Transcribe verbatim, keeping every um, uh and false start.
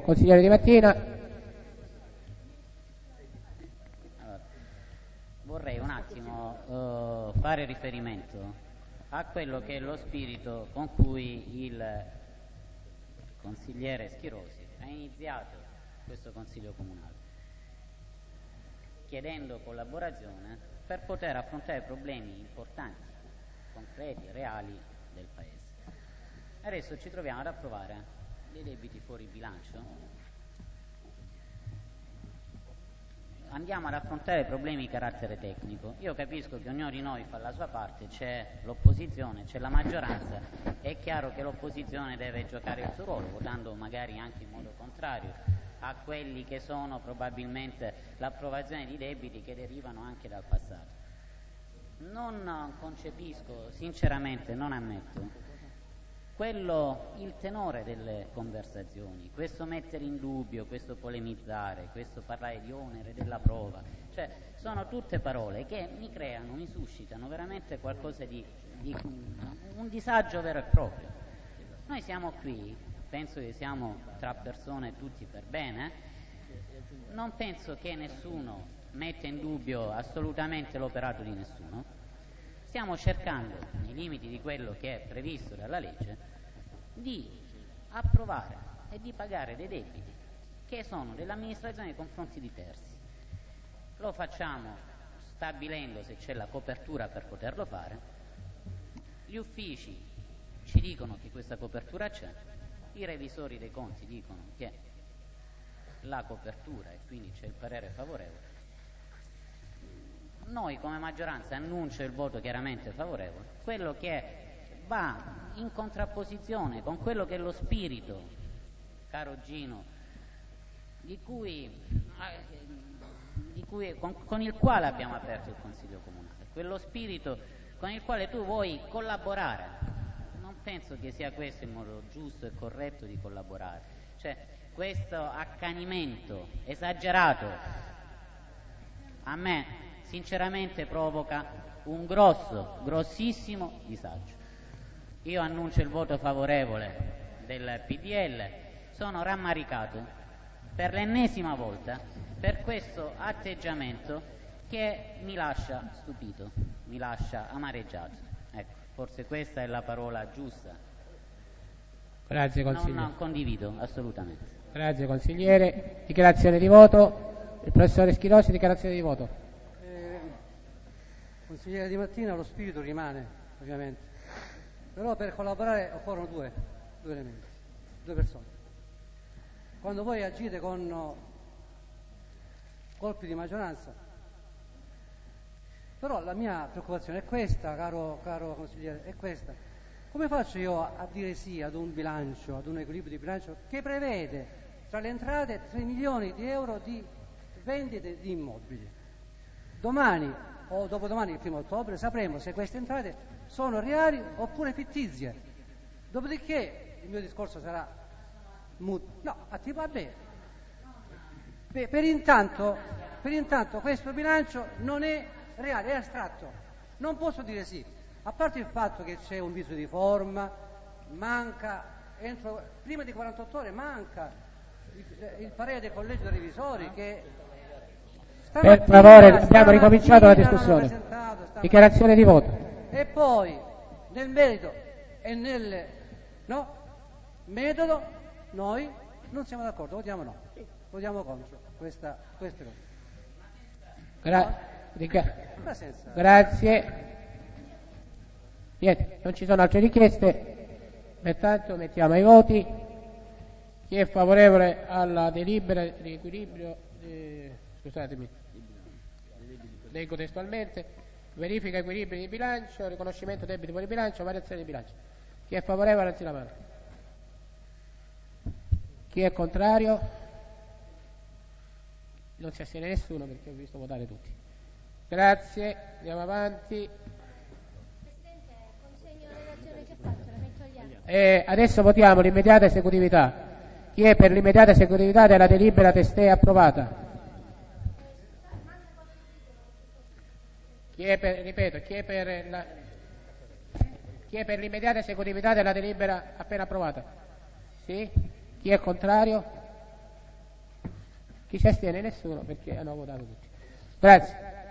Consigliere Di Mattina. Allora, vorrei un attimo uh, fare riferimento a quello che è lo spirito con cui il consigliere Schirosi ha iniziato questo Consiglio Comunale, chiedendo collaborazione per poter affrontare problemi importanti, concreti, reali del Paese. Adesso ci troviamo ad approvare dei debiti fuori bilancio, andiamo ad affrontare problemi di carattere tecnico. Io capisco che ognuno di noi fa la sua parte, c'è l'opposizione, c'è la maggioranza, è chiaro che l'opposizione deve giocare il suo ruolo, votando magari anche in modo contrario a quelli che sono probabilmente l'approvazione di debiti che derivano anche dal passato. Non concepisco, sinceramente non ammetto quello, il tenore delle conversazioni, questo mettere in dubbio, questo polemizzare, questo parlare di onere della prova, cioè sono tutte parole che mi creano, mi suscitano veramente qualcosa di, di un disagio vero e proprio. Noi siamo qui, penso che siamo tra persone tutti per bene, non penso che nessuno metta in dubbio assolutamente l'operato di nessuno. Stiamo cercando, nei limiti di quello che è previsto dalla legge, di approvare e di pagare dei debiti che sono dell'amministrazione nei confronti di terzi. Lo facciamo stabilendo se c'è la copertura per poterlo fare. Gli uffici ci dicono che questa copertura c'è, i revisori dei conti dicono che la copertura e quindi c'è il parere favorevole. Noi come maggioranza annuncio il voto chiaramente favorevole, quello che va in contrapposizione con quello che è lo spirito, caro Gino, di cui, di cui, con, con il quale abbiamo aperto il Consiglio Comunale, quello spirito con il quale tu vuoi collaborare. Non penso che sia questo il modo giusto e corretto di collaborare, cioè questo accanimento esagerato a me sinceramente provoca un grosso, grossissimo disagio. Io annuncio il voto favorevole del P D L, sono rammaricato per l'ennesima volta per questo atteggiamento che mi lascia stupito, mi lascia amareggiato. Ecco, forse questa è la parola giusta. Grazie consigliere. Non, non condivido assolutamente. Grazie consigliere. Dichiarazione di voto. Il professore Schirosi, dichiarazione di voto. Consigliere Di Mattina, lo spirito rimane, ovviamente, però per collaborare occorrono due, due elementi, due persone. Quando voi agite con colpi di maggioranza, però la mia preoccupazione è questa, caro, caro consigliere, è questa. Come faccio io a, a dire sì ad un bilancio, ad un equilibrio di bilancio che prevede tra le entrate tre milioni di euro di vendite di immobili? Domani o dopodomani, il primo ottobre, sapremo se queste entrate sono reali oppure fittizie. Dopodiché il mio discorso sarà muto. No, a tipo va bene. Per, per, intanto, per intanto questo bilancio non è reale, è astratto. Non posso dire sì. A parte il fatto che c'è un viso di forma, manca, entro, prima di quarantotto ore manca il, il parere del collegio dei revisori che... Per favore, abbiamo ricominciato la discussione. Dichiarazione di voto. E poi, nel merito e nel no, metodo, noi non siamo d'accordo, votiamo no, votiamo contro questa, queste cose. Gra- dica- Grazie. Niente, non ci sono altre richieste, pertanto mettiamo ai voti. Chi è favorevole alla delibera di equilibrio, eh, scusatemi, leggo testualmente: verifica equilibri di bilancio, riconoscimento debiti fuori bilancio, variazione di bilancio. Chi è favorevole alzi la mano. Chi è contrario? Non si astiene nessuno perché ho visto votare tutti. Grazie, andiamo avanti. Presidente, consegno la relazione che faccio, la metto agli atti. E adesso votiamo l'immediata esecutività. Chi è per l'immediata esecutività della delibera testé approvata? Chi è per, ripeto, chi è per, la, chi è per l'immediata esecutività della delibera appena approvata? Sì? Chi è contrario? Chi si astiene? Nessuno, perché hanno votato tutti. Grazie.